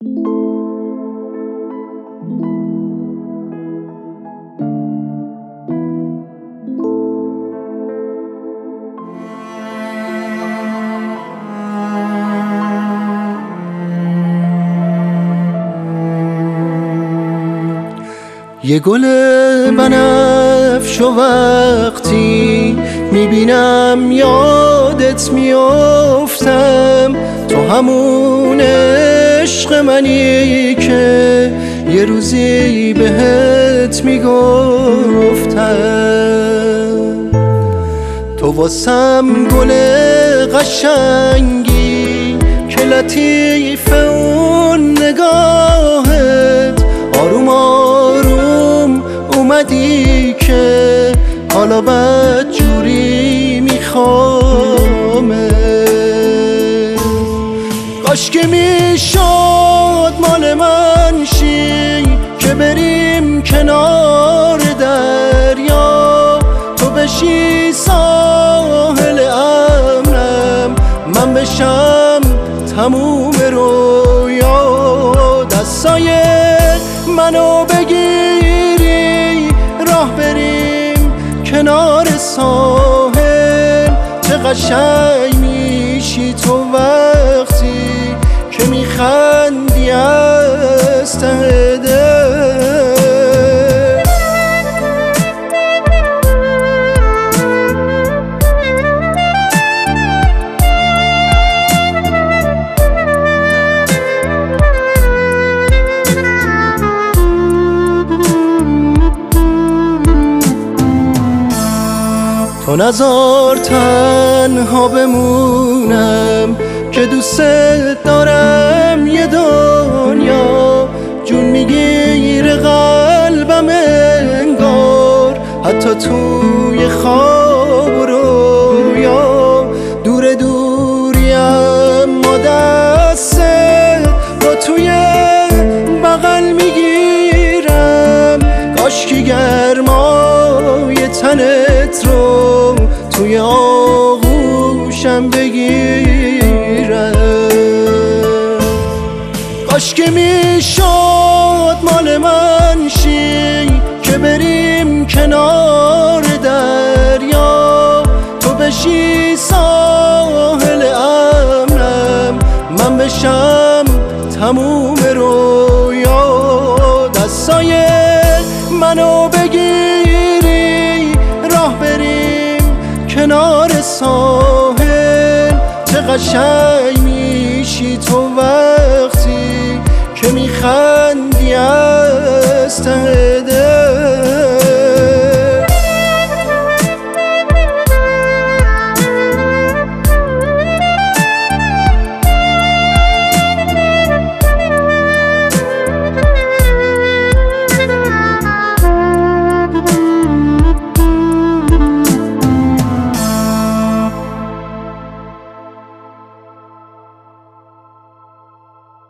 یه گل بنفش و وقتی میبینم یادت میافتم، تو همون عشق منی که یه روزی بهت میگفتم. تو واسم گل قشنگی که لطیف اون نگاهت، آروم آروم اومدی که حالا بدجوری میخوامه. کاش که میشد مال من شی که بریم کنار دریا، تو بشی ساحل امنم، من بشم تموم رویا. دستای منو بگیری راه بریم کنار ساحل، چه قشنگ میشی تو وقتی که میخندی از ته دل. تو نذار تنها بمونم که دوست دارم، یه دنیا جون میگیره قلبم انگار، حتی توی خواب و رویا. دور دوری اما دستت رو توی بغل میگیرم، کاش که گرمای تنت رو توی آغوشم بگیرم. کاش که میشد مال من شی که بریم کنار دریا، تو بشی ساحل امنم، من بشم تموم رویا. دستای منو بگیری راه بریم کنار ساحل، چه قشنگ